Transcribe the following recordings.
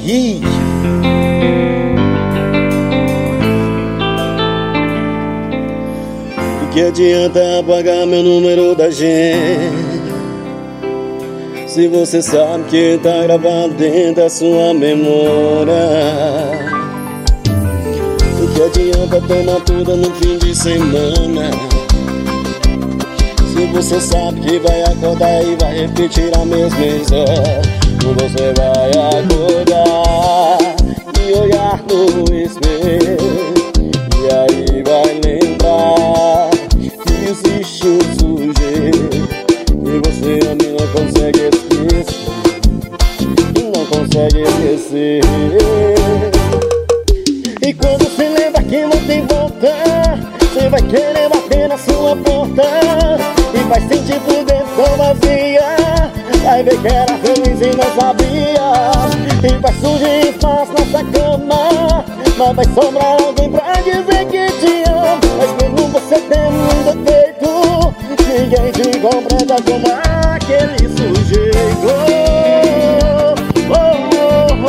hit. O que adianta apagar meu número da gente, se você sabe que tá gravado dentro da sua memória? O que adianta tomar tudo no fim de semana, se você sabe que vai acordar e vai repetir a mesma história? Você vai acordar e olhar no espelho, e aí vai lembrar que existe um sujeito e você não consegue esquecer, e não consegue esquecer. E quando você lembra que não tem volta, você vai querer bater na sua porta e vai sentir por dentro tão vazia. Vai ver que era feliz e não sabia, e vai surgir espaço nessa cama, mas vai sobrar alguém pra dizer que te ama. Mas mesmo você tem um defeito, ninguém te compreenda como aquele sujeito. Oh, oh, oh,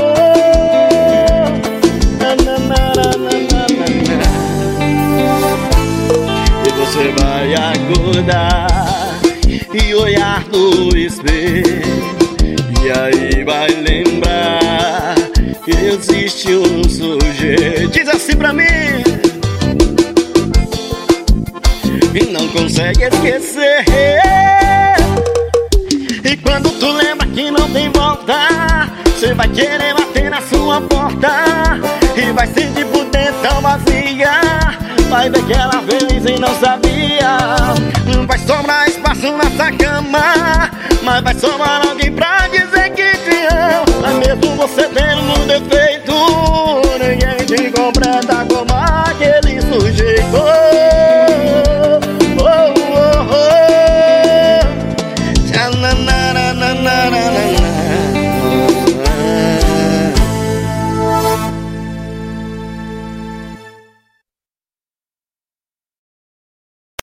oh. Na, na, na, na, na, na, na. E você vai acordar e olhar no espelho, e aí vai lembrar que existe um sujeito. Diz assim pra mim, e não consegue esquecer. E quando tu lembra que não tem volta, você vai querer bater na sua porta e vai sentir por dentro tão vazia. Vai ver que ela feliz e não sabia. Vai sobrar espaço nessa cama, mas vai sobrar alguém pra dizer que te ama. Mas mesmo você tem